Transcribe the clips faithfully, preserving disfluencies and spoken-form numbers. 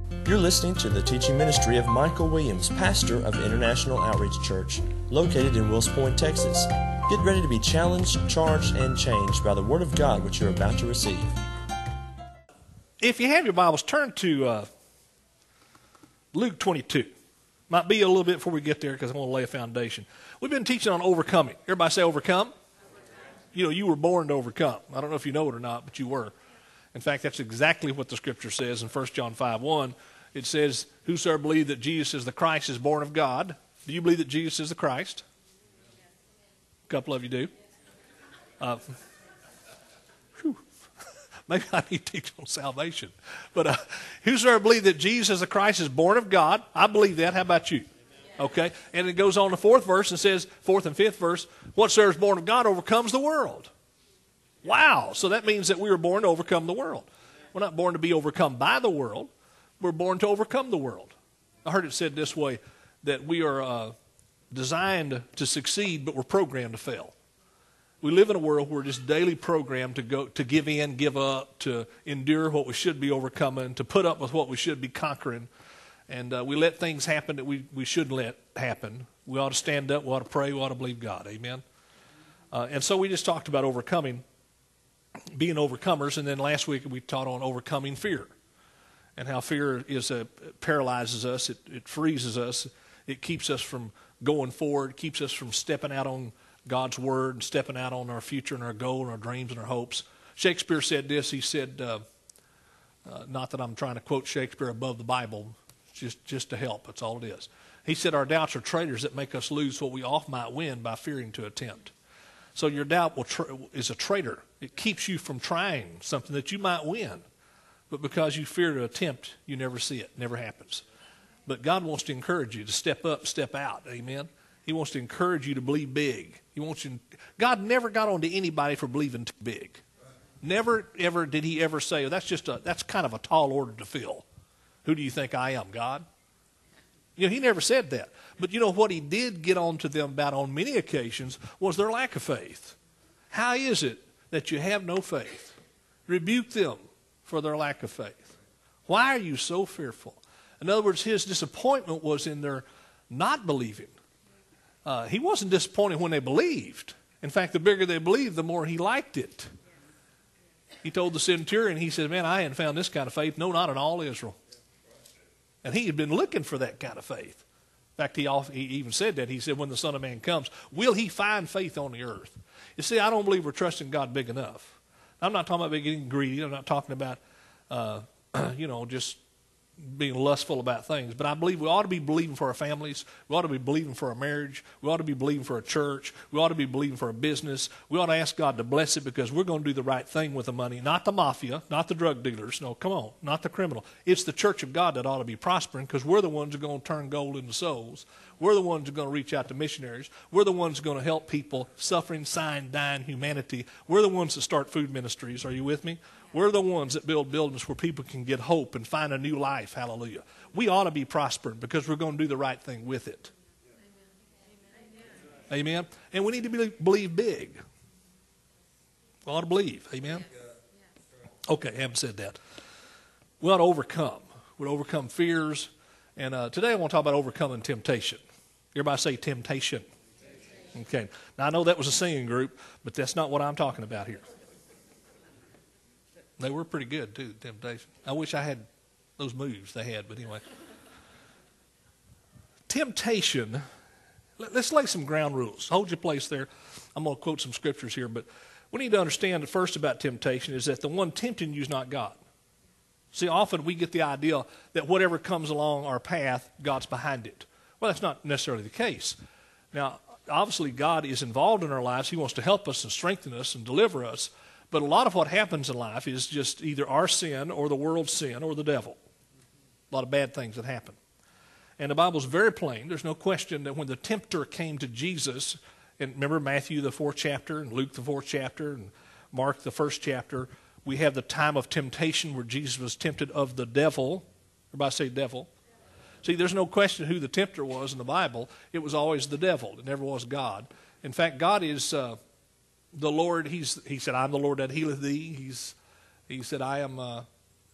You're listening to the teaching ministry of Michael Williams, pastor of International Outreach Church, located in Wills Point, Texas. Get ready to be challenged, charged, and changed by the Word of God which you're about to receive. If you have your Bibles, turn to uh, Luke twenty-two. Might be a little bit before we get there because I want to lay a foundation. We've been teaching on overcoming. Everybody say overcome. You know, you were born to overcome. I don't know if you know it or not, but you were. In fact, that's exactly what the Scripture says in First John five one. It says, whosoever believes that Jesus is the Christ is born of God. Do you believe that Jesus is the Christ? A couple of you do. Uh, maybe I need to teach on salvation. But uh, whosoever believes that Jesus is the Christ is born of God. I believe that. How about you? Okay. And it goes on the fourth verse and says, fourth and fifth verse, whatsoever is born of God overcomes the world. Wow. So that means that we were born to overcome the world. We're not born to be overcome by the world. We're born to overcome the world. I heard it said this way, that we are uh, designed to succeed, but we're programmed to fail. We live in a world where we're just daily programmed to go to give in, give up, to endure what we should be overcoming, to put up with what we should be conquering. And uh, we let things happen that we, we shouldn't let happen. We ought to stand up, we ought to pray, we ought to believe God. Amen? Uh, and so we just talked about overcoming, being overcomers, and then last week we taught on overcoming fear. And how fear is a, paralyzes us, it, it freezes us, it keeps us from going forward, keeps us from stepping out on God's word and stepping out on our future and our goal and our dreams and our hopes. Shakespeare said this, he said, uh, uh, not that I'm trying to quote Shakespeare above the Bible, just, just to help, that's all it is. He said, our doubts are traitors that make us lose what we oft might win by fearing to attempt. So your doubt will tra- is a traitor. It keeps you from trying something that you might win. But because you fear to attempt, you never see it. Never happens. But God wants to encourage you to step up, step out. Amen. He wants to encourage you to believe big. He wants you. God never got on to anybody for believing too big. Never, ever did he ever say, oh, that's just a, that's kind of a tall order to fill. Who do you think I am, God? You know, he never said that. But you know what he did get on to them about on many occasions was their lack of faith. How is it that you have no faith? Rebuke them for their lack of faith. Why are you so fearful? In other words, his disappointment was in their not believing. Uh, he wasn't disappointed when they believed. In fact, the bigger they believed, the more he liked it. He told the centurion, he said, man, I hadn't found this kind of faith, no, not in all Israel. And he had been looking for that kind of faith. In fact, he, he even said that. He said, when the Son of Man comes, will he find faith on the earth? You see, I don't believe we're trusting God big enough. I'm not talking about getting greedy. I'm not talking about, uh, you know, just being lustful about things. But I believe we ought to be believing for our families. We ought to be believing for our marriage. We ought to be believing for a church. We ought to be believing for a business. We ought to ask God to bless it because we're going to do the right thing with the money. Not the mafia, not the drug dealers. No, come on, not the criminal. It's the church of God that ought to be prospering because we're the ones who are going to turn gold into souls. We're the ones who are going to reach out to missionaries. We're the ones who are going to help people suffering, sighing, dying humanity. We're the ones that start food ministries. Are you with me? We're the ones that build buildings where people can get hope and find a new life. Hallelujah. We ought to be prospering because we're going to do the right thing with it. Amen. Amen. And we need to be, believe big. We ought to believe. Amen. Okay, I haven't said that. We ought to overcome. We ought to overcome fears. And uh, today I want to talk about overcoming temptation. Everybody say temptation. Okay. Now I know that was a singing group, but that's not what I'm talking about here. They were pretty good, too, temptation. I wish I had those moves they had, but anyway. Temptation, let's lay some ground rules. Hold your place there. I'm going to quote some scriptures here, but we need to understand first about temptation is that the one tempting you is not God. See, often we get the idea that whatever comes along our path, God's behind it. Well, that's not necessarily the case. Now, obviously, God is involved in our lives. He wants to help us and strengthen us and deliver us. But a lot of what happens in life is just either our sin or the world's sin or the devil. A lot of bad things that happen. And the Bible's very plain. There's no question that when the tempter came to Jesus, and remember Matthew the fourth chapter and Luke the fourth chapter and Mark the first chapter, we have the time of temptation where Jesus was tempted of the devil. Everybody say devil. See, there's no question who the tempter was in the Bible. It was always the devil. It never was God. In fact, God is... Uh, The Lord, he's, he said, I'm the Lord that healeth thee. He's, he said, I am, uh,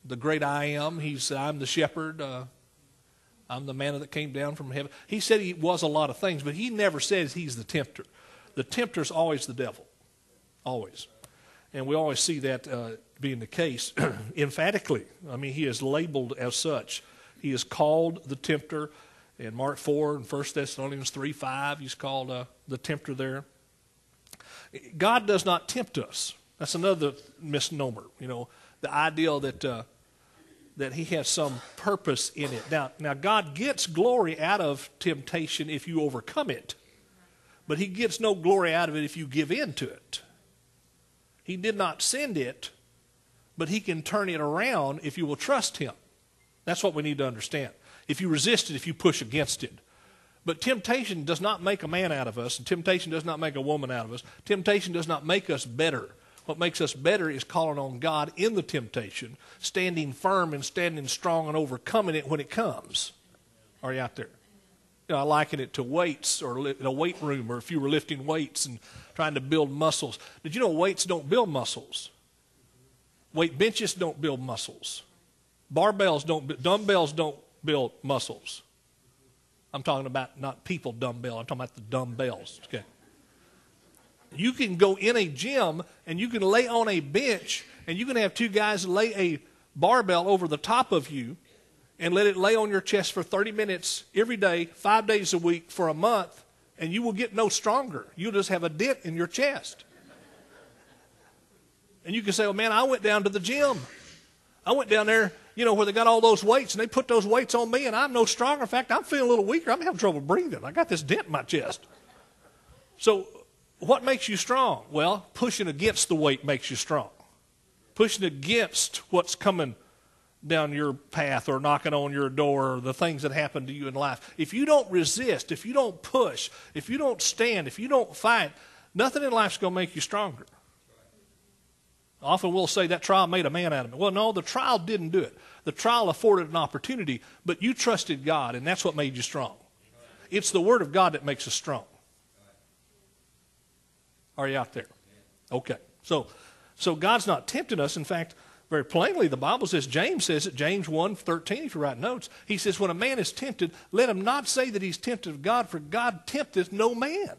the great I am. He's, I'm the shepherd. Uh, I'm the manna that came down from heaven. He said he was a lot of things, but he never says he's the tempter. The tempter's always the devil. Always. And we always see that uh, being the case emphatically. I mean, he is labeled as such. He is called the tempter. In Mark four and First Thessalonians three five, he's called uh, the tempter there. God does not tempt us. That's another misnomer. You know, the idea that uh, that he has some purpose in it. Now, now, God gets glory out of temptation if you overcome it. But he gets no glory out of it if you give in to it. He did not send it, but he can turn it around if you will trust him. That's what we need to understand. If you resist it, if you push against it. But temptation does not make a man out of us, and temptation does not make a woman out of us. Temptation does not make us better. What makes us better is calling on God in the temptation, standing firm and standing strong and overcoming it when it comes. Are you out there? You know, I liken it to weights or in a weight room, or if you were lifting weights and trying to build muscles. Did you know weights don't build muscles? Weight benches don't build muscles. Barbells don't, dumbbells don't build muscles. I'm talking about not people dumbbell. I'm talking about the dumbbells. Okay. You can go in a gym and you can lay on a bench and you can have two guys lay a barbell over the top of you and let it lay on your chest for thirty minutes every day, five days a week for a month, and you will get no stronger. You'll just have a dent in your chest. And you can say, oh man, I went down to the gym. I went down there, you know, where they got all those weights, and they put those weights on me, and I'm no stronger. In fact, I'm feeling a little weaker. I'm having trouble breathing. I got this dent in my chest. So what makes you strong? Well, pushing against the weight makes you strong. Pushing against what's coming down your path or knocking on your door or the things that happen to you in life. If you don't resist, if you don't push, if you don't stand, if you don't fight, nothing in life's going to make you stronger. Often we'll say that trial made a man out of me. Well, no, the trial didn't do it. The trial afforded an opportunity, but you trusted God, and that's what made you strong. It's the Word of God that makes us strong. Are you out there? Okay. So, so God's not tempting us. In fact, very plainly, the Bible says, James says it, James one thirteen, if you write notes, he says, when a man is tempted, let him not say that he's tempted of God, for God tempteth no man.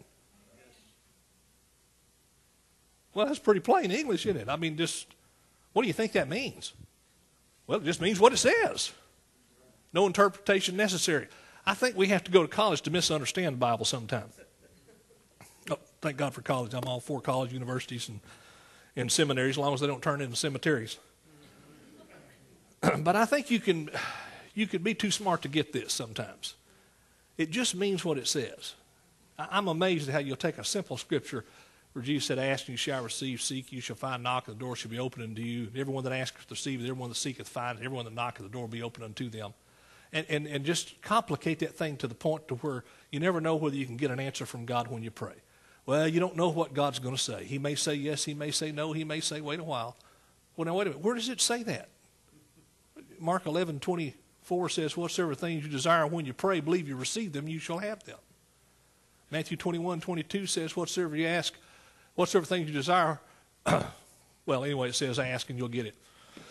Well, that's pretty plain English, isn't it? I mean, just, what do you think that means? Well, it just means what it says. No interpretation necessary. I think we have to go to college to misunderstand the Bible sometimes. Oh, thank God for college. I'm all for college, universities, and, and seminaries, as long as they don't turn into cemeteries. But I think you can, you can be too smart to get this sometimes. It just means what it says. I'm amazed at how you'll take a simple scripture where Jesus said, ask and you shall receive, seek you shall find, knock and the door shall be opened unto you. And everyone that asketh receiveth, everyone that seeketh findeth, everyone that knocketh the door will be opened unto them. And, and, and just complicate that thing to the point to where you never know whether you can get an answer from God when you pray. Well, you don't know what God's going to say. He may say yes, he may say no, he may say wait a while. Well, now wait a minute, where does it say that? Mark eleven twenty-four says, whatsoever things you desire when you pray, believe you receive them, you shall have them. Matthew twenty-one twenty-two says, whatsoever you ask, whatsoever things you desire, well, anyway, it says ask and you'll get it.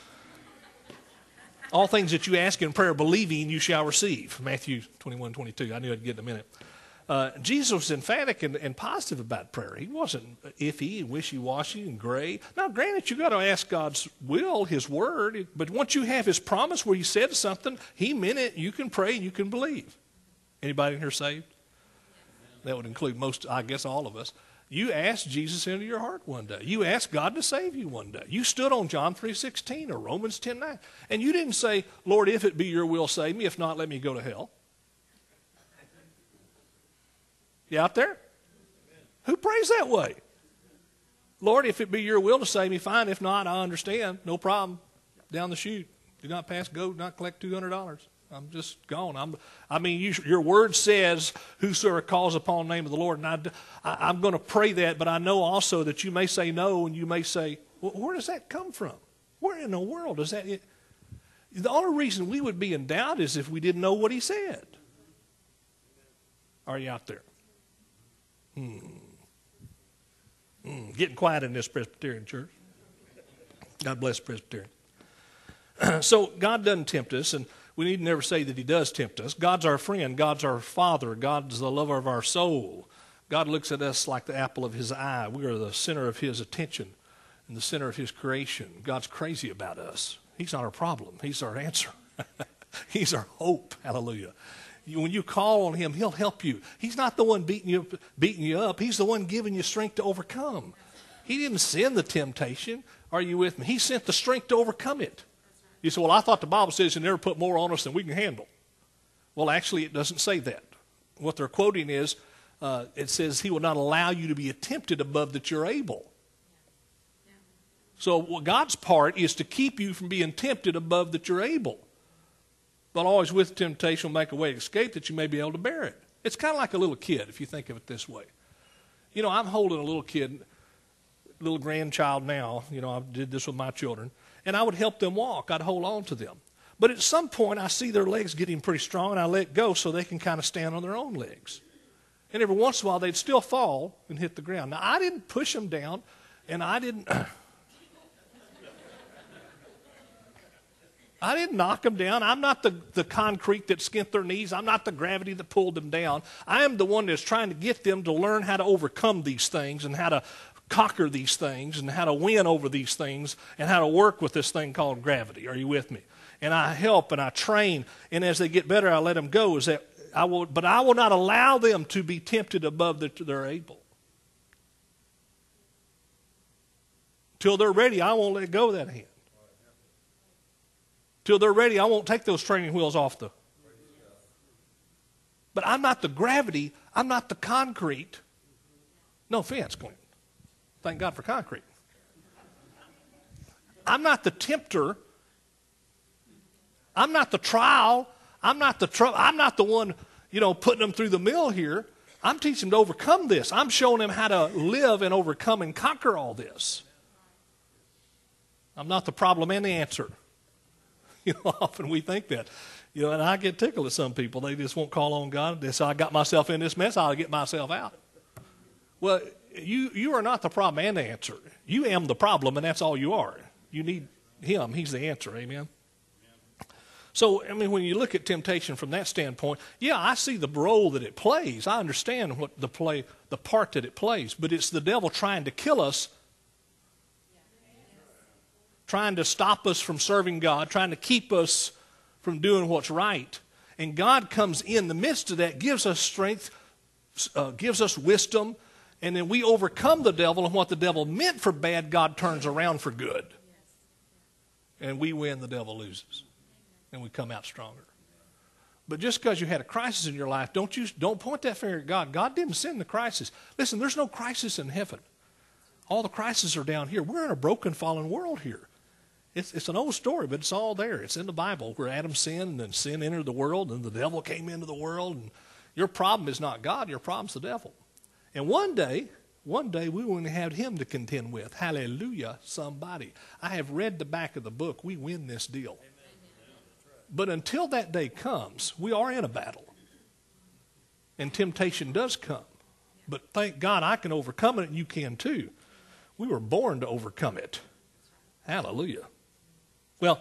All things that you ask in prayer, believing, you shall receive. Matthew twenty-one twenty-two. I knew I'd get in a minute. Uh, Jesus was emphatic and, and positive about prayer. He wasn't iffy and wishy-washy and gray. Now, granted, you got to ask God's will, His word, but once you have His promise where He said something, He meant it. You can pray and you can believe. Anybody in here saved? That would include most, I guess, all of us. You asked Jesus into your heart one day. You asked God to save you one day. You stood on John three sixteen or Romans ten nine. And you didn't say, Lord, if it be your will, save me. If not, let me go to hell. You out there? Who prays that way? Lord, if it be your will to save me, fine. If not, I understand. No problem. Down the chute. Do not pass go, do not collect two hundred dollars. I'm just gone. I'm, I mean, you, your word says, whosoever calls upon the name of the Lord. And I, I, I'm going to pray that, but I know also that you may say no, and you may say, well, where does that come from? Where in the world does that? It, the only reason we would be in doubt is if we didn't know what He said. Are you out there? Hmm. Hmm. Getting quiet in this Presbyterian church. God bless Presbyterian. So God doesn't tempt us, and we need to never say that he does tempt us. God's our friend. God's our Father. God's the lover of our soul. God looks at us like the apple of his eye. We are the center of his attention and the center of his creation. God's crazy about us. He's not our problem. He's our answer. He's our hope. Hallelujah. You, when you call on him, he'll help you. He's not the one beating you, beating you up. He's the one giving you strength to overcome. He didn't send the temptation. Are you with me? He sent the strength to overcome it. You say, well, I thought the Bible says you never put more on us than we can handle. Well, actually, it doesn't say that. What they're quoting is, uh, it says he will not allow you to be tempted above that you're able. So well, God's part is to keep you from being tempted above that you're able. But always with temptation will make a way to escape that you may be able to bear it. It's kind of like a little kid, if you think of it this way. You know, I'm holding a little kid, little grandchild now. You know, I did this with my children. And I would help them walk. I'd hold on to them. But at some point, I see their legs getting pretty strong, and I let go so they can kind of stand on their own legs. And every once in a while, they'd still fall and hit the ground. Now, I didn't push them down, and I didn't... I didn't knock them down. I'm not the, the concrete that skint their knees. I'm not the gravity that pulled them down. I am the one that's trying to get them to learn how to overcome these things and how to conquer these things and how to win over these things and how to work with this thing called gravity. Are you with me? And I help and I train, and as they get better, I let them go. Is that I will, but I will not allow them to be tempted above that they're able. Till they're ready, I won't let go of that hand. Till they're ready, I won't take those training wheels off the... But I'm not the gravity. I'm not the concrete. No offense, Clint. Thank God for concrete. I'm not the tempter. I'm not the trial. I'm not the trouble. I'm not the one, you know, putting them through the mill here. I'm teaching them to overcome this. I'm showing them how to live and overcome and conquer all this. I'm not the problem and the answer. You know, often we think that. You know, and I get tickled at some people. They just won't call on God. They say, I got myself in this mess. I'll get myself out. Well, you, you are not the problem and the answer. You am the problem, and that's all you are. You need him. He's the answer. Amen? So, I mean, when you look at temptation from that standpoint, yeah, I see the role that it plays. I understand what the play, the part that it plays. But it's the devil trying to kill us, trying to stop us from serving God, trying to keep us from doing what's right. And God comes in the midst of that, gives us strength, uh, gives us wisdom, and then we overcome the devil, and what the devil meant for bad, God turns around for good. And we win, the devil loses. And we come out stronger. But just because you had a crisis in your life, don't you don't point that finger at God. God didn't send the crisis. Listen, there's no crisis in heaven. All the crises are down here. We're in a broken, fallen world here. It's, it's an old story, but it's all there. It's in the Bible where Adam sinned, and then sin entered the world, and the devil came into the world. And your problem is not God. Your problem's the devil. And one day, one day we will have him to contend with. Hallelujah, somebody. I have read the back of the book. We win this deal. But until that day comes, we are in a battle. And temptation does come. But thank God I can overcome it, and you can too. We were born to overcome it. Hallelujah. Well,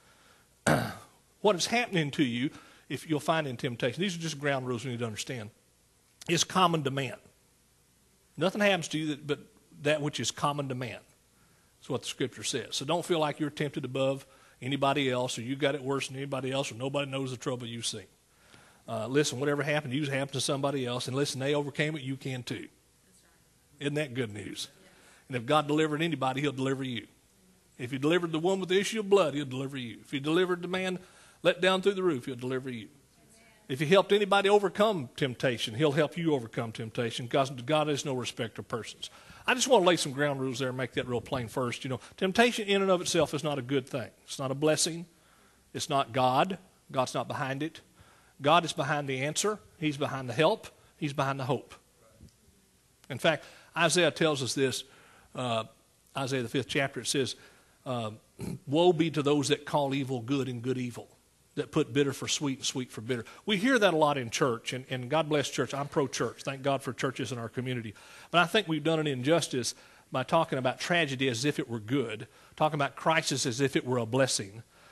what is happening to you, if you'll find in temptation, these are just ground rules we need to understand, is common demand. Nothing happens to you that, but that which is common demand. That's what the Scripture says. So don't feel like you're tempted above anybody else, or you got it worse than anybody else, or nobody knows the trouble you've seen. Uh, listen, whatever happened to you happened to somebody else, and listen, they overcame it, you can too. Isn't that good news? And if God delivered anybody, he'll deliver you. If he delivered the one with the issue of blood, he'll deliver you. If he delivered the man let down through the roof, he'll deliver you. If he helped anybody overcome temptation, he'll help you overcome temptation, because God is no respecter of persons. I just want to lay some ground rules there and make that real plain first. You know, temptation in and of itself is not a good thing. It's not a blessing. It's not God. God's not behind it. God is behind the answer. He's behind the help. He's behind the hope. In fact, Isaiah tells us this. Uh, Isaiah the fifth chapter, it says, uh, woe be to those that call evil good and good evil, that put bitter for sweet and sweet for bitter. We hear that a lot in church, and, and God bless church. I'm pro-church. Thank God for churches in our community. But I think we've done an injustice by talking about tragedy as if it were good, talking about crisis as if it were a blessing,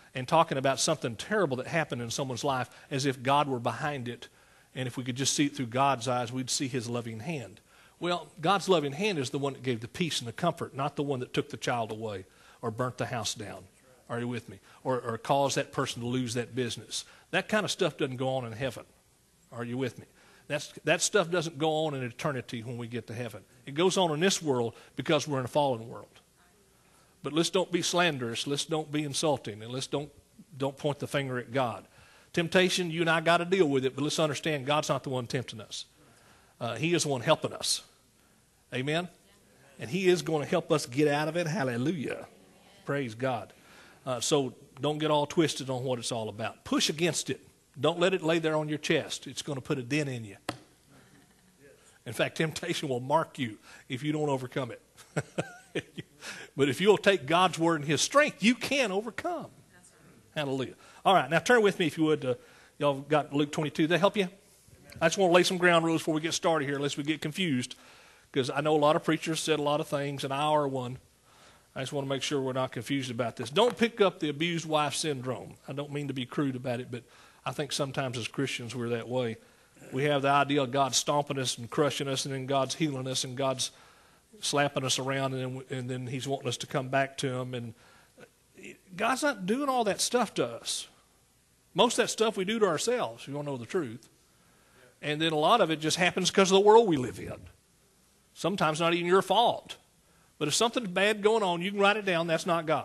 and talking about something terrible that happened in someone's life as if God were behind it. And if we could just see it through God's eyes, we'd see his loving hand. Well, God's loving hand is the one that gave the peace and the comfort, not the one that took the child away or burnt the house down. Are you with me? Or, or caused that person to lose that business. That kind of stuff doesn't go on in heaven. Are you with me? That's, that stuff doesn't go on in eternity when we get to heaven. It goes on in this world because we're in a fallen world. But let's don't be slanderous. Let's don't be insulting. And let's don't, don't point the finger at God. Temptation, you and I got to deal with it, but let's understand God's not the one tempting us. Uh, he is the one helping us. Amen? And he is going to help us get out of it. Hallelujah. Praise God. Uh, so don't get all twisted on what it's all about. Push against it. Don't let it lay there on your chest. It's going to put a dent in you. In fact, temptation will mark you if you don't overcome it. But if you'll take God's word and his strength, you can overcome. Hallelujah. All right, now turn with me, if you would. Uh, y'all got Luke twenty-two. Did that help you? I just want to lay some ground rules before we get started here, lest we get confused, because I know a lot of preachers said a lot of things, and I are one. I just want to make sure we're not confused about this. Don't pick up the abused wife syndrome. I don't mean to be crude about it, but I think sometimes as Christians we're that way. We have the idea of God stomping us and crushing us, and then God's healing us, and God's slapping us around, and then, and then he's wanting us to come back to him. And God's not doing all that stuff to us. Most of that stuff we do to ourselves, if you want to know the truth. And then a lot of it just happens because of the world we live in. Sometimes not even your fault. But if something's bad going on, you can write it down. That's not God.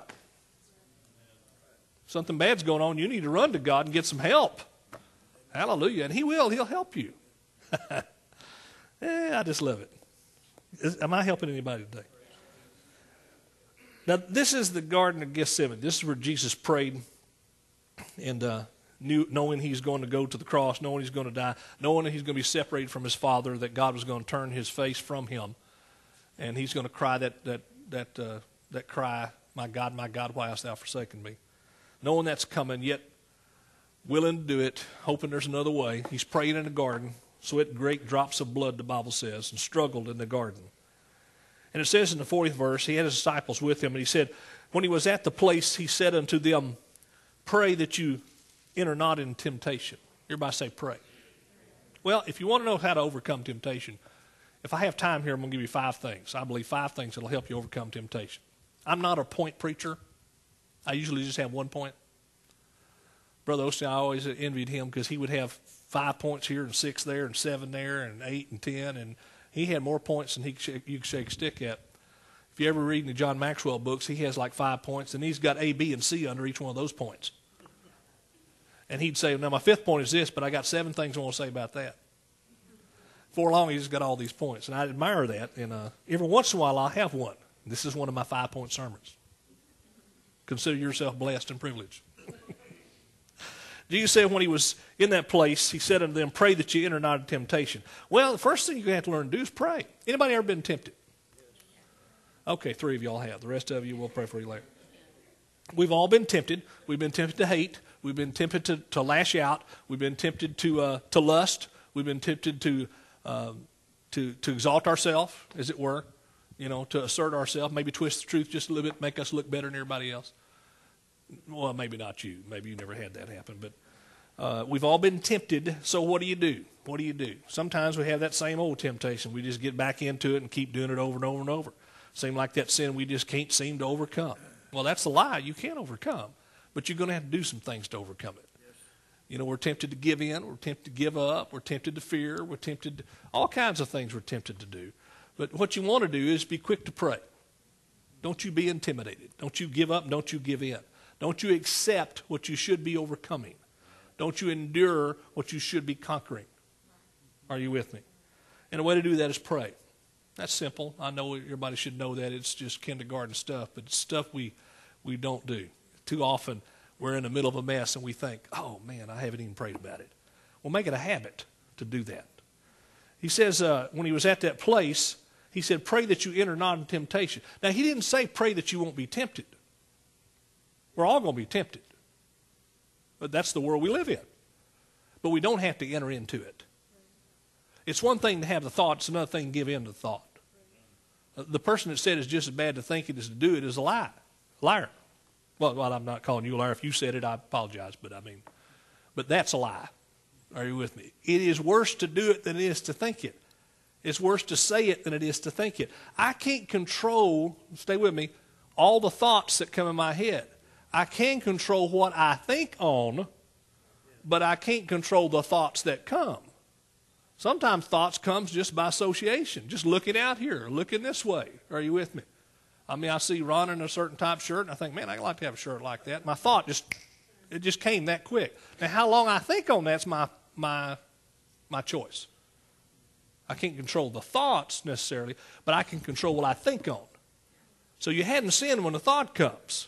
If something bad's going on, you need to run to God and get some help. Hallelujah. And he will. He'll help you. eh, I just love it. Is, am I helping anybody today? Now, this is the Garden of Gethsemane. This is where Jesus prayed and uh, knew, knowing he's going to go to the cross, knowing he's going to die, knowing that he's going to be separated from his Father, that God was going to turn his face from him. And he's going to cry that that that uh, that cry, "My God, my God, why hast thou forsaken me?" Knowing that's coming, yet willing to do it, hoping there's another way. He's praying in the garden, sweat great drops of blood, the Bible says, and struggled in the garden. And it says in the fortieth verse, he had his disciples with him, and he said, when he was at the place, he said unto them, "Pray that you enter not in temptation." Everybody say pray. Well, if you want to know how to overcome temptation, if I have time here, I'm going to give you five things. I believe five things that will help you overcome temptation. I'm not a point preacher. I usually just have one point. Brother Osteen, I always envied him because he would have five points here and six there and seven there and eight and ten, and he had more points than he could shake, you could shake a stick at. If you ever read the John Maxwell books, he has like five points, and he's got A, B, and C under each one of those points. And he'd say, now my fifth point is this, but I got seven things I want to say about that. Before long, he's got all these points, and I admire that. And uh, every once in a while, I'll have one. This is one of my five-point sermons. Consider yourself blessed and privileged. Jesus said when he was in that place, he said unto them, "Pray that you enter not into temptation." Well, the first thing you have to learn to do is pray. Anybody ever been tempted? Okay, three of y'all have. The rest of you, we'll pray for you later. We've all been tempted. We've been tempted to hate. We've been tempted to, to lash out. We've been tempted to uh, to lust. We've been tempted to uh, to to exalt ourselves, as it were, you know, to assert ourselves, maybe twist the truth just a little bit, make us look better than everybody else. Well, maybe not you. Maybe you never had that happen. But uh, we've all been tempted, so what do you do? What do you do? Sometimes we have that same old temptation. We just get back into it and keep doing it over and over and over. Seem like that sin we just can't seem to overcome. Well, that's a lie. You can't overcome. But you're going to have to do some things to overcome it. You know, we're tempted to give in. We're tempted to give up. We're tempted to fear. We're tempted to, all kinds of things we're tempted to do. But what you want to do is be quick to pray. Don't you be intimidated. Don't you give up and don't you give in. Don't you accept what you should be overcoming. Don't you endure what you should be conquering. Are you with me? And the way to do that is pray. That's simple. I know everybody should know that. It's just kindergarten stuff, but it's stuff we, we don't do. Too often we're in the middle of a mess and we think, oh, man, I haven't even prayed about it. Well, make it a habit to do that. He says uh, when he was at that place, he said, pray that you enter not in temptation. Now, he didn't say pray that you won't be tempted. We're all going to be tempted. But that's the world we live in. But we don't have to enter into it. It's one thing to have the thought. It's another thing to give in to the thought. The person that said it's just as bad to think it as to do it is a lie. Liar. Well, well, I'm not calling you a liar. If you said it, I apologize. But I mean, but that's a lie. Are you with me? It is worse to do it than it is to think it. It's worse to say it than it is to think it. I can't control, stay with me, all the thoughts that come in my head. I can control what I think on, but I can't control the thoughts that come. Sometimes thoughts comes just by association, just looking out here, looking this way. Are you with me? I mean, I see Ron in a certain type shirt, and I think, man, I'd like to have a shirt like that. My thought just, it just came that quick. Now, how long I think on that's my my my choice. I can't control the thoughts necessarily, but I can control what I think on. So you hadn't sinned when the thought comes.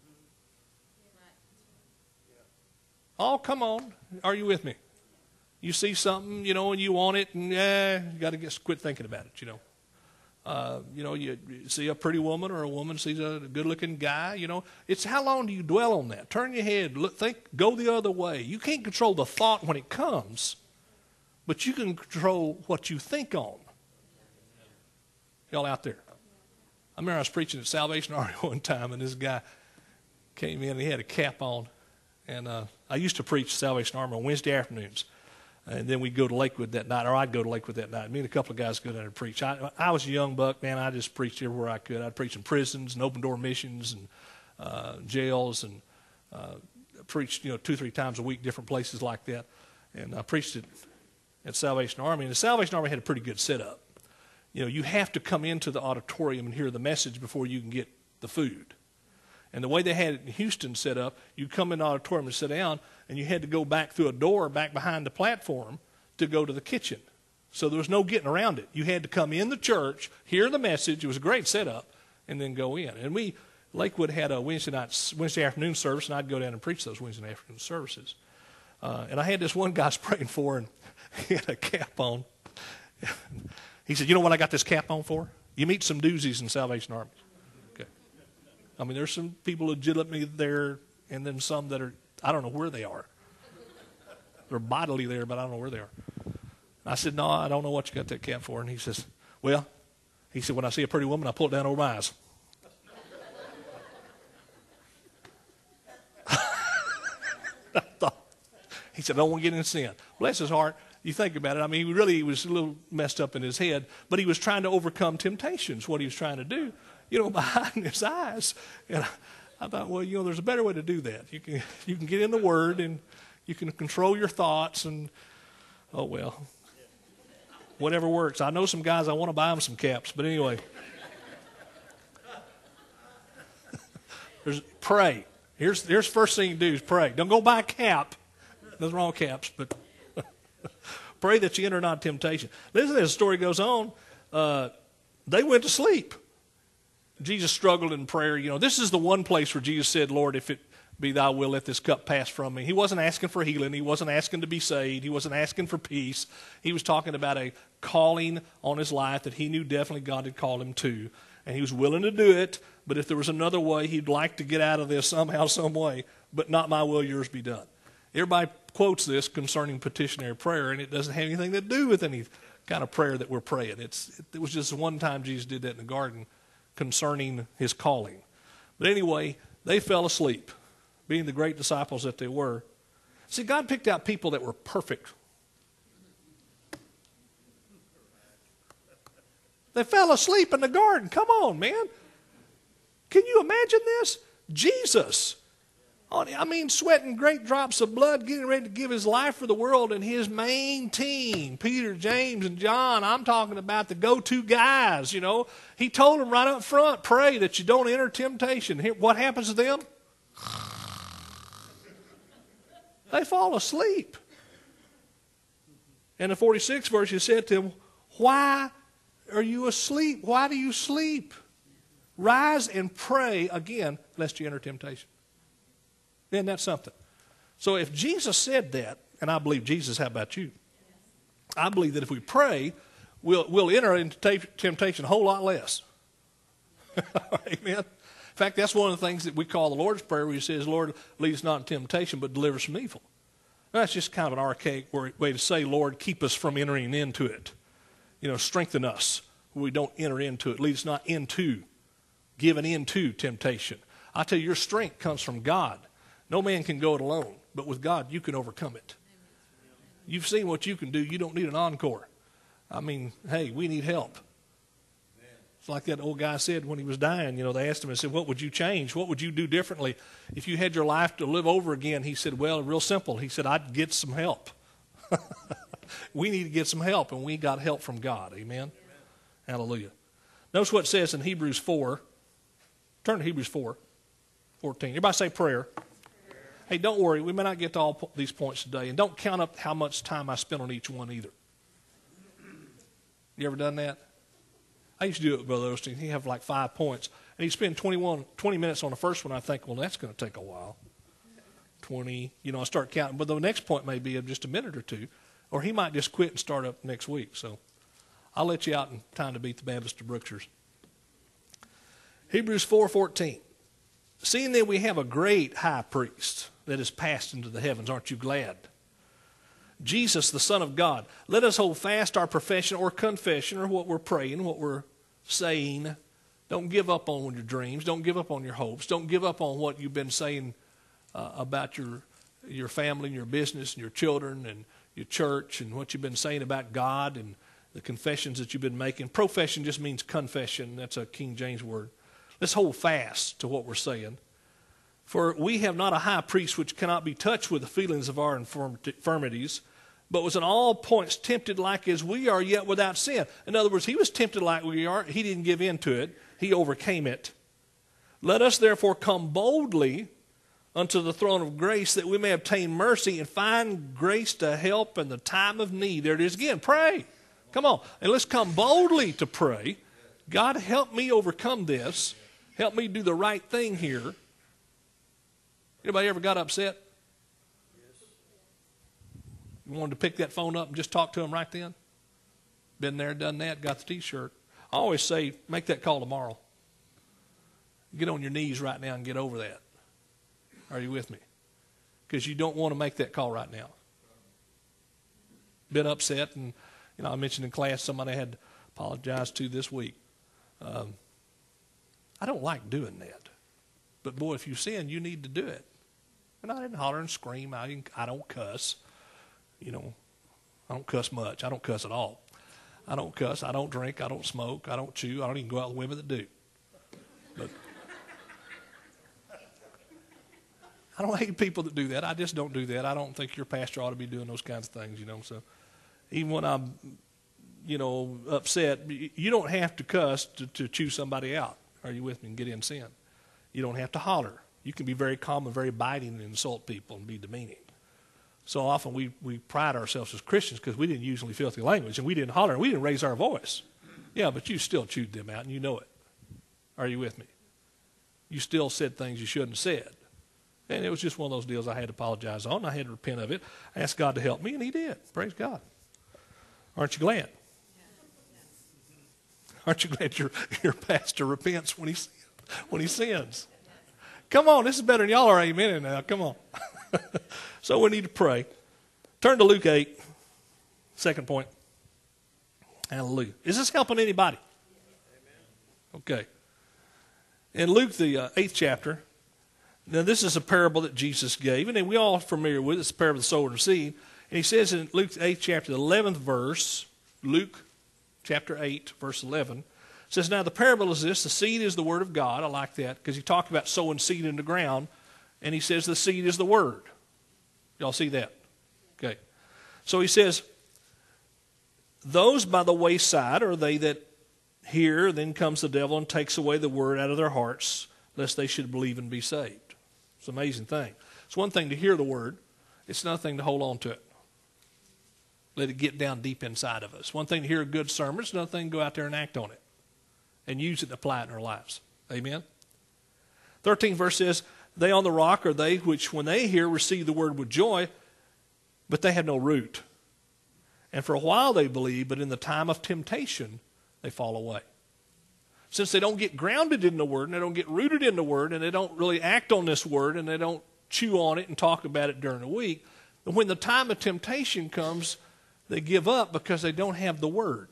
Oh, come on. Are you with me? You see something, you know, and you want it, and yeah, you got to get quit thinking about it, you know. Uh, you know, you, you see a pretty woman or a woman sees a good-looking guy, you know. It's how long do you dwell on that? Turn your head, look, think, go the other way. You can't control the thought when it comes, but you can control what you think on. Y'all out there? I remember I was preaching at Salvation Army one time, and this guy came in and he had a cap on. And uh, I used to preach Salvation Army on Wednesday afternoons. And then we'd go to Lakewood that night, or I'd go to Lakewood that night. Me and a couple of guys go down and preach. I, I was a young buck, man. I just preached everywhere I could. I'd preach in prisons and open-door missions and uh, jails, and uh, preached, you know, two, three times a week, different places like that. And I preached it at Salvation Army. And the Salvation Army had a pretty good setup. You know, you have to come into the auditorium and hear the message before you can get the food. And the way they had it in Houston set up, you come in the auditorium and sit down, and you had to go back through a door back behind the platform to go to the kitchen. So there was no getting around it. You had to come in the church, hear the message. It was a great setup, and then go in. And we, Lakewood had a Wednesday night, Wednesday afternoon service, and I'd go down and preach those Wednesday afternoon services. Uh, and I had this one guy I was praying for, and he had a cap on. He said, you know what I got this cap on for? You meet some doozies in Salvation Army. I mean, there's some people legitimately there, and then some that are, I don't know where they are. They're bodily there, but I don't know where they are. I said, no, I don't know what you got that cap for. And he says, well, he said, when I see a pretty woman, I pull it down over my eyes. I thought, he said, I don't want to get in sin. Bless his heart. You think about it. I mean, he really was a little messed up in his head, but he was trying to overcome temptations, what he was trying to do. You know, behind his eyes. And I, I thought, well, you know, there's a better way to do that. You can you can get in the Word, and you can control your thoughts, and, oh, well, whatever works. I know some guys, I want to buy them some caps, but anyway. There's pray. Here's, here's the first thing you do is pray. Don't go buy a cap. Nothing wrong with caps, but pray that you enter not temptation. Listen, as the story goes on, uh, they went to sleep. Jesus struggled in prayer. You know, this is the one place where Jesus said, Lord, if it be thy will, let this cup pass from me. He wasn't asking for healing. He wasn't asking to be saved. He wasn't asking for peace. He was talking about a calling on his life that he knew definitely God had called him to. And he was willing to do it, but if there was another way, he'd like to get out of this somehow, some way, but not my will, yours be done. Everybody quotes this concerning petitionary prayer, and it doesn't have anything to do with any kind of prayer that we're praying. It's, it was just one time Jesus did that in the garden concerning his calling. But anyway, they fell asleep, being the great disciples that they were. See, God picked out people that were perfect. They fell asleep in the garden. Come on, man. Can you imagine this? Jesus, I mean, sweating great drops of blood, getting ready to give his life for the world, and his main team, Peter, James, and John, I'm talking about the go-to guys, you know. He told them right up front, pray that you don't enter temptation. What happens to them? They fall asleep. In the forty-sixth verse, he said to them, why are you asleep? Why do you sleep? Rise and pray again, lest you enter temptation. Isn't that something? So if Jesus said that, and I believe Jesus, how about you? I believe that if we pray, we'll, we'll enter into temptation a whole lot less. Amen. In fact, that's one of the things that we call the Lord's Prayer, where he says, Lord, lead us not in temptation, but deliver us from evil. That's just kind of an archaic way to say, Lord, keep us from entering into it. You know, strengthen us where we don't enter into it. Lead us not into, giving into temptation. I tell you, your strength comes from God. No man can go it alone, but with God, you can overcome it. You've seen what you can do. You don't need an encore. I mean, hey, we need help. It's like that old guy said when he was dying. You know, they asked him and said, what would you change? What would you do differently if you had your life to live over again? He said, well, real simple. He said, I'd get some help. We need to get some help, and we got help from God. Amen? Amen. Hallelujah. Notice what it says in Hebrews four. Turn to Hebrews four, fourteen. Everybody say prayer. Prayer. Hey, don't worry. We may not get to all po- these points today, and don't count up how much time I spent on each one either. You ever done that? I used to do it with Brother Osteen. He'd have like five points, and he'd spend twenty-one, twenty minutes on the first one. I think, well, that's going to take a while. twenty, you know, I start counting. But the next point may be of just a minute or two, or he might just quit and start up next week. So I'll let you out in time to beat the Baptist of Brookshires. Hebrews four fourteen. Seeing that we have a great high priest that has passed into the heavens, aren't you glad? Jesus, the Son of God. Let us hold fast our profession or confession or what we're praying, what we're saying. Don't give up on your dreams. Don't give up on your hopes. Don't give up on what you've been saying uh, about your your family and your business and your children and your church and what you've been saying about God and the confessions that you've been making. Profession just means confession. That's a King James word. Let's hold fast to what we're saying. For we have not a high priest which cannot be touched with the feelings of our infirmities, but was in all points tempted like as we are, yet without sin. In other words, he was tempted like we are. He didn't give in to it. He overcame it. Let us therefore come boldly unto the throne of grace, that we may obtain mercy and find grace to help in the time of need. There it is again. Pray. Come on. And let's come boldly to pray. God, help me overcome this. Help me do the right thing here. Anybody ever got upset? You wanted to pick that phone up and just talk to him right then? Been there, done that, got the T-shirt. I always say, make that call tomorrow. Get on your knees right now and get over that. Are you with me? Because you don't want to make that call right now. Been upset, and you know, I mentioned in class somebody I had to apologize to this week. Um, I don't like doing that. But boy, if you sin, you need to do it. And I didn't holler and scream. I, didn't, I don't cuss. You know, I don't cuss much. I don't cuss at all. I don't cuss. I don't drink. I don't smoke. I don't chew. I don't even go out with women that do. But I don't hate people that do that. I just don't do that. I don't think your pastor ought to be doing those kinds of things, you know. So even when I'm, you know, upset, you don't have to cuss to, to chew somebody out. Are you with me? And get in sin. You don't have to holler. You can be very calm and very biting and insult people and be demeaning. So often we, we pride ourselves as Christians because we didn't use any filthy language and we didn't holler and we didn't raise our voice. Yeah, but you still chewed them out and you know it. Are you with me? You still said things you shouldn't have said. And it was just one of those deals I had to apologize on. I had to repent of it. I asked God to help me, and he did. Praise God. Aren't you glad? Aren't you glad your, your pastor repents when he, when he sins? Come on, this is better than y'all are amen now. Come on. So we need to pray. Turn to Luke eight, second point. Hallelujah. Is this helping anybody? Okay. In Luke, the uh, eighth chapter, now this is a parable that Jesus gave, and we all are familiar with it. It's the parable of the sower and the seed. And he says in Luke eighth chapter, the eleventh verse, Luke chapter eight, verse eleven, says, now the parable is this, the seed is the word of God. I like that because he talked about sowing seed in the ground, and he says the seed is the word. Y'all see that? Okay. So he says, those by the wayside are they that hear, then comes the devil and takes away the word out of their hearts, lest they should believe and be saved. It's an amazing thing. It's one thing to hear the word. It's another thing to hold on to it. Let it get down deep inside of us. One thing to hear a good sermon. It's another thing to go out there and act on it and use it and apply it in our lives. Amen? thirteenth verse says, they on the rock are they which when they hear receive the word with joy, but they have no root. And for a while they believe, but in the time of temptation they fall away. Since they don't get grounded in the word, and they don't get rooted in the word, and they don't really act on this word, and they don't chew on it and talk about it during the week, and when the time of temptation comes, they give up because they don't have the word.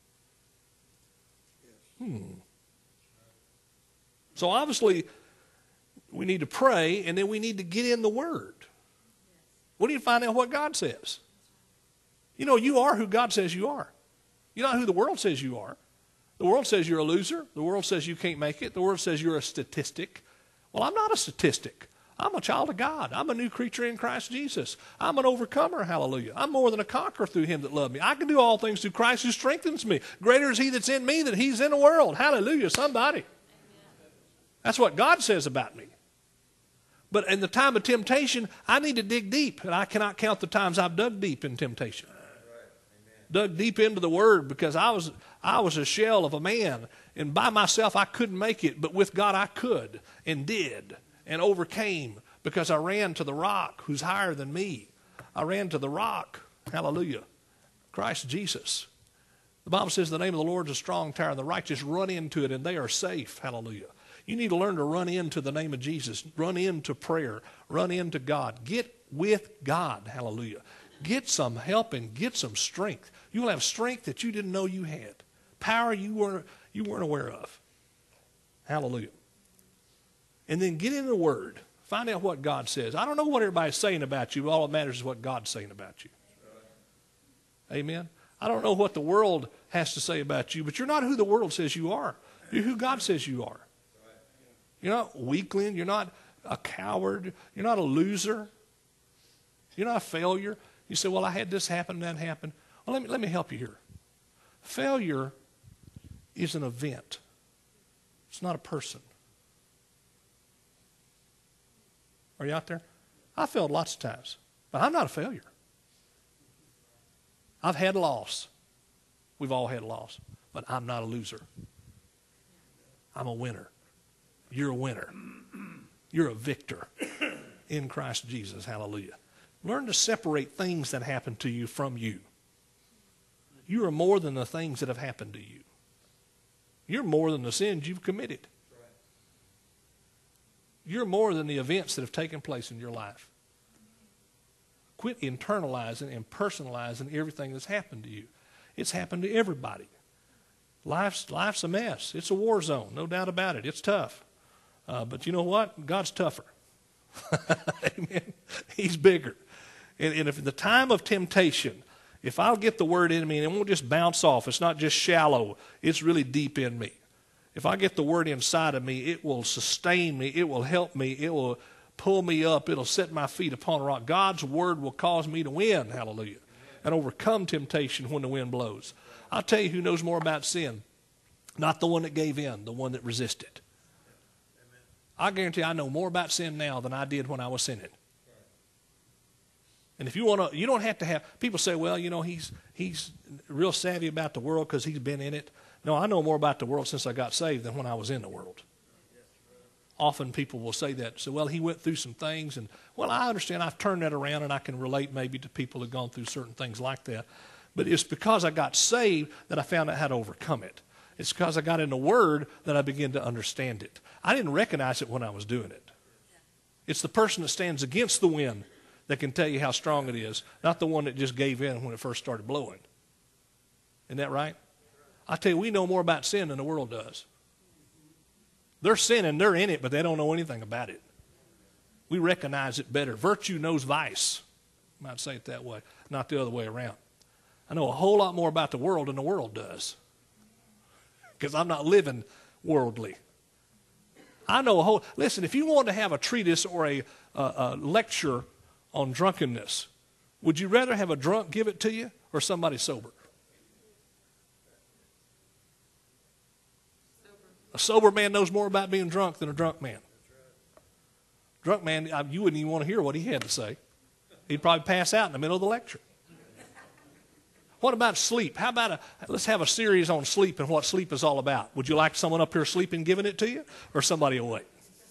Hmm. So obviously, we need to pray, and then we need to get in the Word. We need to find out what God says. You know, you are who God says you are. You're not who the world says you are. The world says you're a loser. The world says you can't make it. The world says you're a statistic. Well, I'm not a statistic. I'm a child of God. I'm a new creature in Christ Jesus. I'm an overcomer, hallelujah. I'm more than a conqueror through him that loved me. I can do all things through Christ who strengthens me. Greater is he that's in me than he's in the world. Hallelujah, somebody. That's what God says about me. But in the time of temptation, I need to dig deep, and I cannot count the times I've dug deep in temptation. Dug deep into the Word, because I was I was a shell of a man, and by myself I couldn't make it, but with God I could, and did, and overcame, because I ran to the rock who's higher than me. I ran to the rock, hallelujah, Christ Jesus. The Bible says the name of the Lord is a strong tower, and the righteous run into it, and they are safe, hallelujah. You need to learn to run into the name of Jesus, run into prayer, run into God. Get with God, hallelujah. Get some help and get some strength. You will have strength that you didn't know you had. Power you weren't, you weren't aware of. Hallelujah. And then get in the Word. Find out what God says. I don't know what everybody's saying about you. All that matters is what God's saying about you. Amen. I don't know what the world has to say about you, but you're not who the world says you are. You're who God says you are. You're not a weakling. You're not a coward. You're not a loser. You're not a failure. You say, well, I had this happen and that happen. Well, let me, let me help you here. Failure is an event. It's not a person. Are you out there? I failed lots of times, but I'm not a failure. I've had loss. We've all had loss, but I'm not a loser. I'm a winner. You're a winner. You're a victor in Christ Jesus. Hallelujah. Learn to separate things that happen to you from you. You are more than the things that have happened to you. You're more than the sins you've committed. You're more than the events that have taken place in your life. Quit internalizing and personalizing everything that's happened to you. It's happened to everybody. Life's, life's a mess. It's a war zone, no doubt about it. It's tough. Uh, but you know what? God's tougher. Amen. He's bigger. And, and if in the time of temptation, if I'll get the Word in me and it won't just bounce off, it's not just shallow, it's really deep in me. If I get the Word inside of me, it will sustain me, it will help me, it will pull me up, it'll set my feet upon a rock. God's Word will cause me to win, hallelujah, and overcome temptation when the wind blows. I'll tell you who knows more about sin. Not the one that gave in, the one that resisted. I guarantee I know more about sin now than I did when I was sinning. And if you want to, you don't have to have, people say, well, you know, he's he's real savvy about the world because he's been in it. No, I know more about the world since I got saved than when I was in the world. Often people will say that. So, well, he went through some things. And, well, I understand. I've turned that around, and I can relate maybe to people who have gone through certain things like that. But it's because I got saved that I found out how to overcome it. It's because I got in the Word that I began to understand it. I didn't recognize it when I was doing it. It's the person that stands against the wind that can tell you how strong it is, not the one that just gave in when it first started blowing. Isn't that right? I tell you, we know more about sin than the world does. They're sinning, they're in it, but they don't know anything about it. We recognize it better. Virtue knows vice. I might say it that way, not the other way around. I know a whole lot more about the world than the world does because I'm not living worldly. I know a whole, listen, if you want to have a treatise or a, a, a lecture on drunkenness, would you rather have a drunk give it to you or somebody sober? A sober man knows more about being drunk than a drunk man. Drunk man, you wouldn't even want to hear what he had to say. He'd probably pass out in the middle of the lecture. What about sleep? How about a, let's have a series on sleep and what sleep is all about. Would you like someone up here sleeping giving it to you or somebody awake?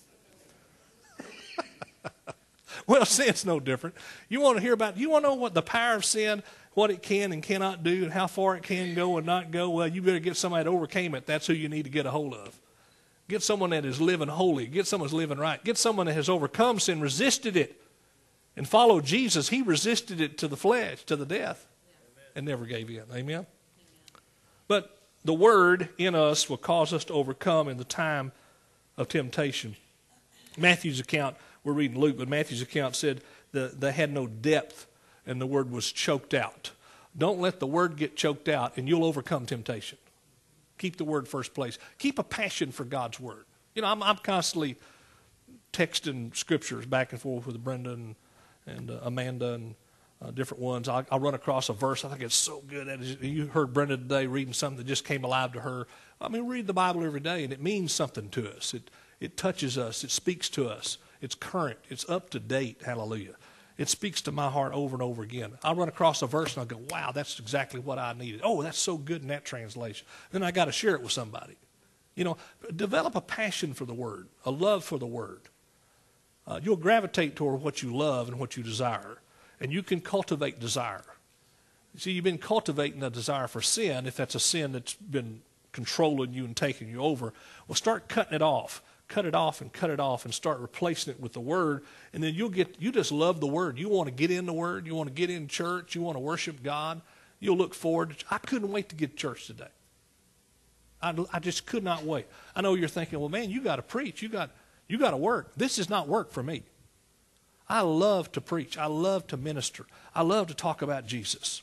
Well, sin's no different. You want to hear about, you want to know what the power of sin, what it can and cannot do, and how far it can go and not go? Well, you better get somebody that overcame it. That's who you need to get a hold of. Get someone that is living holy. Get someone that's living right. Get someone that has overcome sin, resisted it, and followed Jesus. He resisted it to the flesh, to the death, and never gave in. Amen? Amen? But the Word in us will cause us to overcome in the time of temptation. Matthew's account, we're reading Luke, but Matthew's account said the, they had no depth and the word was choked out. Don't let the word get choked out and you'll overcome temptation. Keep the word first place. Keep a passion for God's word. You know, I'm, I'm constantly texting scriptures back and forth with Brenda and, and uh, Amanda and uh, different ones. I'll, I'll run across a verse. I think it's so good. You heard Brenda today reading something that just came alive to her. I mean, we read the Bible every day, and it means something to us. It it touches us. It speaks to us. It's current. It's up to date. Hallelujah. It speaks to my heart over and over again. I'll run across a verse, and I'll go, wow, that's exactly what I needed. Oh, that's so good in that translation. Then I got to share it with somebody. You know, develop a passion for the Word, a love for the Word. Uh, you'll gravitate toward what you love and what you desire, and you can cultivate desire. See, you've been cultivating a desire for sin, if that's a sin that's been controlling you and taking you over. Well, start cutting it off. Cut it off and cut it off and start replacing it with the Word, and then you'll get, you just love the Word. You want to get in the Word. You want to get in church. You want to worship God. You'll look forward to, I couldn't wait to get to church today. I, I just could not wait. I know you're thinking, well, man, you got to preach. You got you got to work. This is not work for me. I love to preach. I love to minister. I love to talk about Jesus.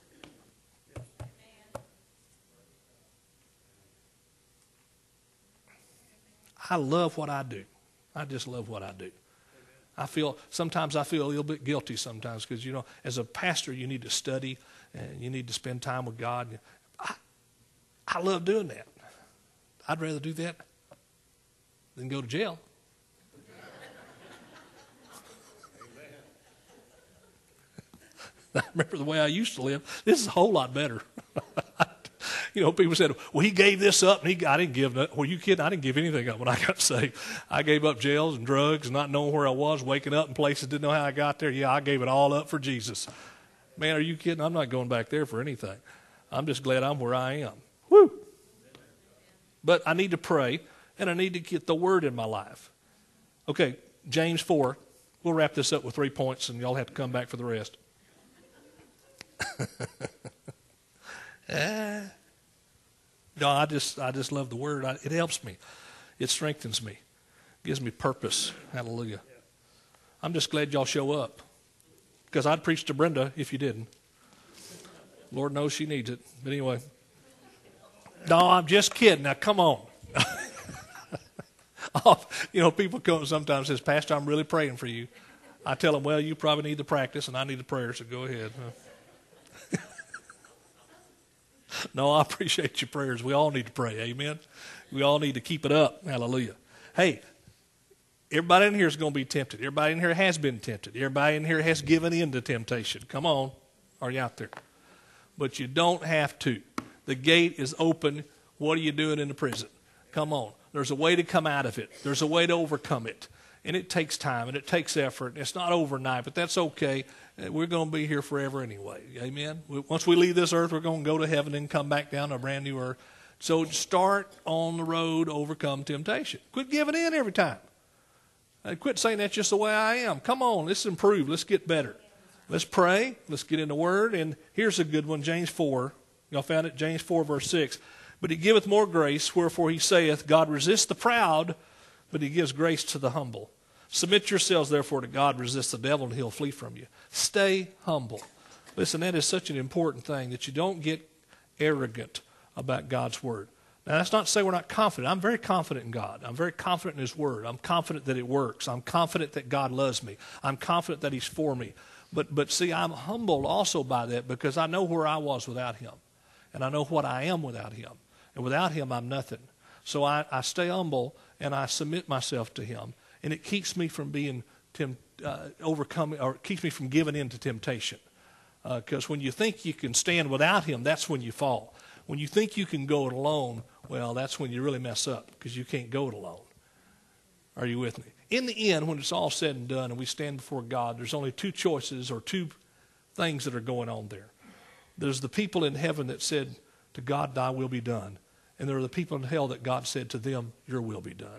I love what I do. I just love what I do. I feel, sometimes I feel a little bit guilty sometimes because, you know, as a pastor, you need to study and you need to spend time with God. I, I love doing that. I'd rather do that than go to jail. I remember the way I used to live. This is a whole lot better. You know, people said, well, he gave this up, and he, I didn't give that. Well, you kidding? I didn't give anything up when I got saved. I gave up jails and drugs and not knowing where I was, waking up in places, didn't know how I got there. Yeah, I gave it all up for Jesus. Man, are you kidding? I'm not going back there for anything. I'm just glad I'm where I am. Woo! But I need to pray, and I need to get the Word in my life. Okay, James four. We'll wrap this up with three points, and y'all have to come back for the rest. uh, no, I just I just love the Word. I, it helps me. It strengthens me. Gives me purpose. Hallelujah. I'm just glad y'all show up. Because I'd preach to Brenda if you didn't. Lord knows she needs it. But anyway. No, I'm just kidding. Now, come on. Oh, you know, people come sometimes and says, Pastor, I'm really praying for you. I tell them, well, you probably need the practice, and I need the prayer, so go ahead. No, I appreciate your prayers. We all need to pray. Amen. We all need to keep it up. Hallelujah. Hey, everybody in here is going to be tempted. Everybody in here has been tempted. Everybody in here has given in to temptation. Come on. Are you out there? But you don't have to. The gate is open. What are you doing in the prison? Come on. There's a way to come out of it. There's a way to overcome it. And it takes time and it takes effort. It's not overnight, but that's okay. We're going to be here forever anyway. Amen? Once we leave this earth, we're going to go to heaven and come back down to a brand new earth. So start on the road, overcome temptation. Quit giving in every time. Quit saying that's just the way I am. Come on, let's improve. Let's get better. Let's pray. Let's get in the Word. And here's a good one, James four. Y'all found it? James four, verse six. But he giveth more grace, wherefore he saith, God resists the proud, but he gives grace to the humble. Submit yourselves, therefore, to God. Resist the devil, and he'll flee from you. Stay humble. Listen, that is such an important thing, that you don't get arrogant about God's Word. Now, that's not to say we're not confident. I'm very confident in God. I'm very confident in His Word. I'm confident that it works. I'm confident that God loves me. I'm confident that He's for me. But, but see, I'm humbled also by that because I know where I was without Him. And I know what I am without Him. And without Him, I'm nothing. So I, I stay humble and I submit myself to Him. And it keeps me from being temp, uh, overcoming, or it keeps me from giving in to temptation. Because uh, when you think you can stand without Him, that's when you fall. When you think you can go it alone, well, that's when you really mess up because you can't go it alone. Are you with me? In the end, when it's all said and done and we stand before God, there's only two choices or two things that are going on there. There's the people in heaven that said, to God, thy will be done. And there are the people in hell that God said to them, your will be done.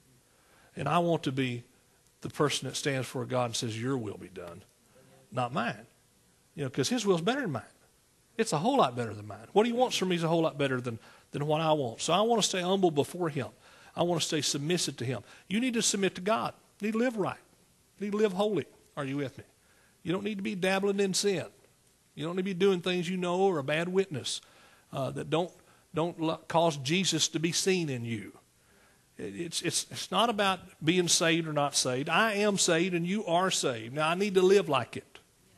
And I want to be the person that stands for God and says, your will be done, not mine. You know, because His will is better than mine. It's a whole lot better than mine. What He wants from me is a whole lot better than, than what I want. So I want to stay humble before Him. I want to stay submissive to Him. You need to submit to God. You need to live right. You need to live holy. Are you with me? You don't need to be dabbling in sin. You don't need to be doing things you know are a bad witness uh, that don't don't cause Jesus to be seen in you. It's, it's, it's not about being saved or not saved. I am saved and you are saved. Now I need to live like it.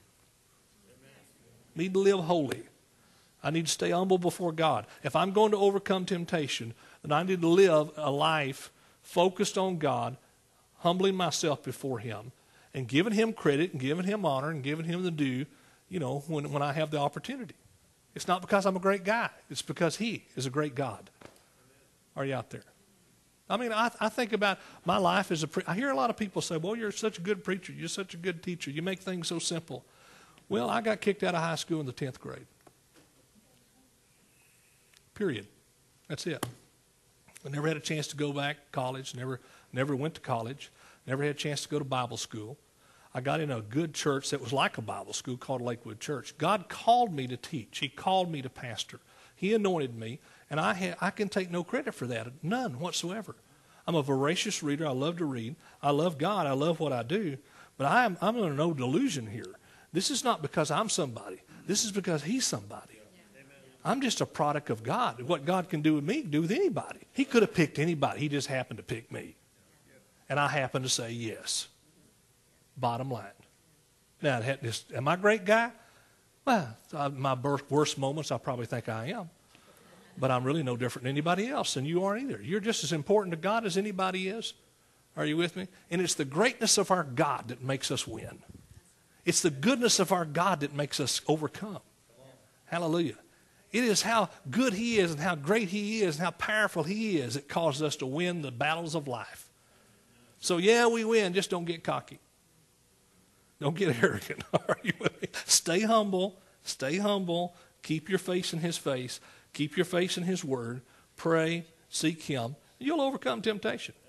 I need to live holy. I need to stay humble before God. If I'm going to overcome temptation, then I need to live a life focused on God, humbling myself before Him, and giving Him credit and giving Him honor and giving Him the due, you know, when, when I have the opportunity. It's not because I'm a great guy. It's because He is a great God. Are you out there? I mean, I, I think about my life as a preacher. I hear a lot of people say, well, you're such a good preacher. You're such a good teacher. You make things so simple. Well, I got kicked out of high school in the tenth grade. Period. That's it. I never had a chance to go back to college. Never, never went to college. Never had a chance to go to Bible school. I got in a good church that was like a Bible school called Lakewood Church. God called me to teach. He called me to pastor. He anointed me, and I ha- I can take no credit for that, none whatsoever. I'm a voracious reader. I love to read. I love God. I love what I do. But I'm, I'm under no delusion here. This is not because I'm somebody. This is because He's somebody. I'm just a product of God. What God can do with me, He can do with anybody. He could have picked anybody. He just happened to pick me. And I happen to say yes. Bottom line. Now, am I a great guy? Well, my worst moments, I probably think I am. But I'm really no different than anybody else, and you aren't either. You're just as important to God as anybody is. Are you with me? And it's the greatness of our God that makes us win. It's the goodness of our God that makes us overcome. Hallelujah. It is how good He is and how great He is and how powerful He is that causes us to win the battles of life. So, yeah, we win. Just don't get cocky. Don't get arrogant. Are you with me? Stay humble. Stay humble. Keep your face in His face. Keep your face in His Word. Pray. Seek Him. You'll overcome temptation.